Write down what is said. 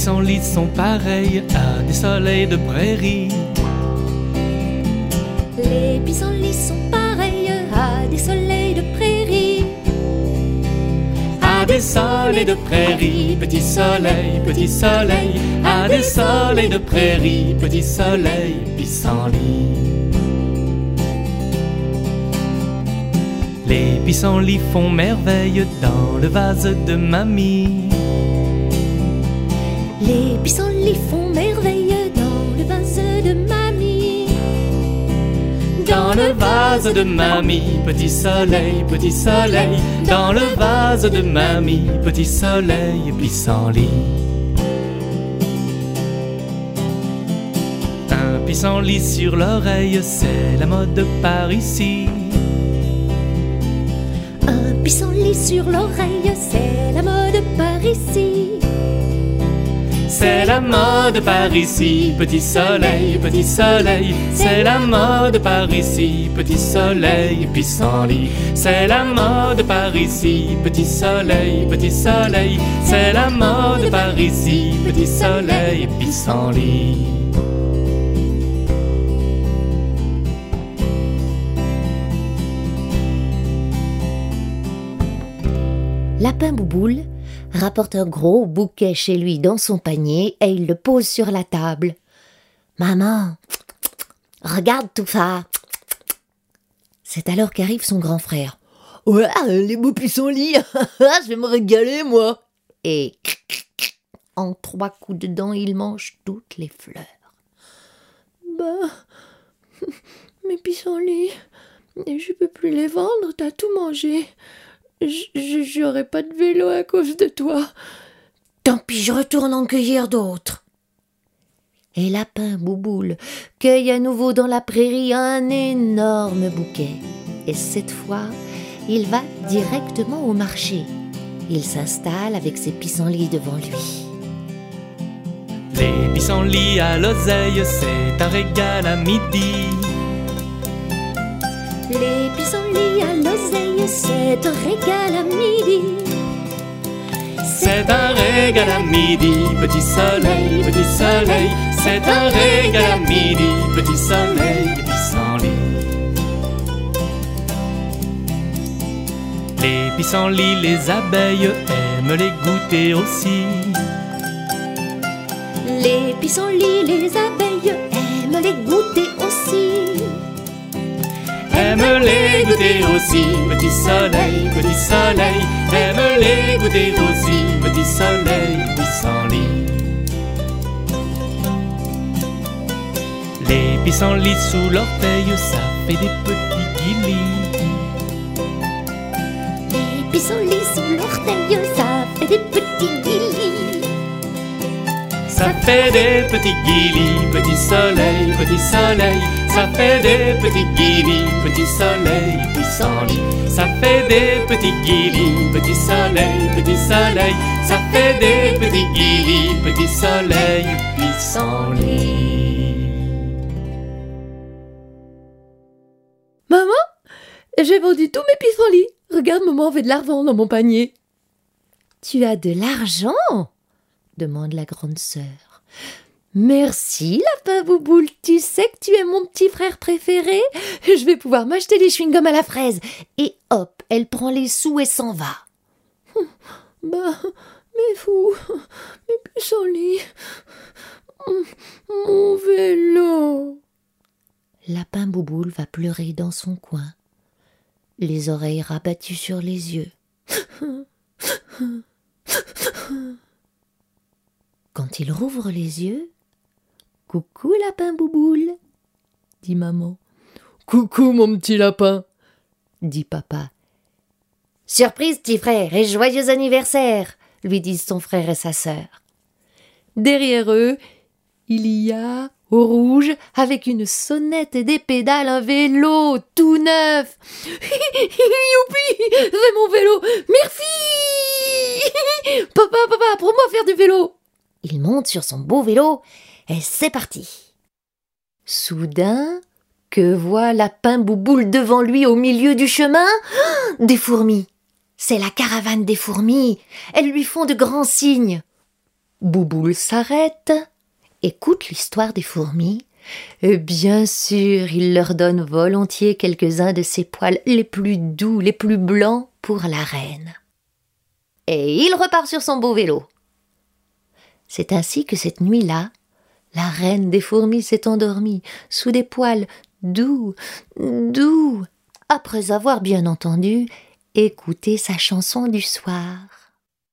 pissenlits sont pareils à des soleils de prairie. Les pissenlits sont pareils à des soleils de prairie. À des soleils de prairie, petit soleil, à des soleils de prairie, petit soleil, pissenlit. Les pissenlits font merveille dans le vase de mamie. Les pissenlits font merveille dans le vase de mamie. Dans le vase de mamie, petit soleil, dans le vase de mamie, petit soleil, pissenlit. Un pissenlit sur l'oreille, c'est la mode par ici. Un pissenlit sur l'oreille, c'est la mode par ici. C'est la mode par ici, petit soleil, c'est la mode par ici, petit soleil, pissenlit. C'est la mode par ici, petit soleil, c'est la mode par ici, petit soleil, pissenlit. Lapin Bouboule rapporte un gros bouquet chez lui dans son panier et il le pose sur la table. « Maman, regarde tout ça !» C'est alors qu'arrive son grand frère. « Ouais, les beaux pissenlits, je vais me régaler, moi !» Et en 3 coups de dents, il mange toutes les fleurs. « Bah, mes pissenlits, je peux plus les vendre, t'as tout mangé. J'aurai pas de vélo à cause de toi. Tant pis, je retourne en cueillir d'autres. » Et Lapin Bouboule cueille à nouveau dans la prairie un énorme bouquet. Et cette fois, il va directement au marché. Il s'installe avec ses pissenlits devant lui. Les pissenlits à l'oseille, c'est un régal à midi. Les pissenlits à l'oseille, c'est un régal à midi. C'est un régal à midi, petit soleil, c'est un régal à midi, petit soleil, pissenlit. Les pissenlits, les abeilles aiment les goûter aussi. Les pissenlits, les abeilles aiment les goûter aussi. Aime les goûter aussi, petit soleil, aime les goûter aussi, petit soleil, pissenlit. Les pissenlits sous l'orteil, ça fait des petits guilis. Les pissenlits sous l'orteil, ça fait des petits guilis. Ça fait des petits guilis, petit soleil, ça fait des petits guilis, petit soleil, pissenlit. Ça fait des petits guilis, petit soleil, ça fait des petits guilis, petit soleil, pissenlit. Maman, j'ai vendu tous mes pissenlits. Regarde, maman fait de l'argent dans mon panier. Tu as de l'argent ? Demande la grande sœur. Merci, Lapin Bouboule, tu sais que tu es mon petit frère préféré. Je vais pouvoir m'acheter des chewing-gums à la fraise. Et hop, elle prend les sous et s'en va. Bah, mes fous, mes pissenlits, mon vélo. Lapin Bouboule va pleurer dans son coin, les oreilles rabattues sur les yeux. Quand il rouvre les yeux, « Coucou, Lapin Bouboule !» dit maman. « Coucou, mon petit lapin !» dit papa. « Surprise, petit frère, et joyeux anniversaire !» lui disent son frère et sa sœur. Derrière eux, il y a, au rouge, avec une sonnette et des pédales, un vélo tout neuf. « Youpi, c'est mon vélo, merci. Papa, apprends-moi à faire du vélo !» Il monte sur son beau vélo et c'est parti. Soudain, que voit Lapin Bouboule devant lui au milieu du chemin ? Des fourmis. C'est la caravane des fourmis. Elles lui font de grands signes. Bouboule s'arrête, écoute l'histoire des fourmis, et bien sûr, il leur donne volontiers quelques-uns de ses poils les plus doux, les plus blancs pour la reine. Et il repart sur son beau vélo. C'est ainsi que cette nuit-là, la reine des fourmis s'est endormie sous des poils doux, doux, après avoir bien entendu écouté sa chanson du soir.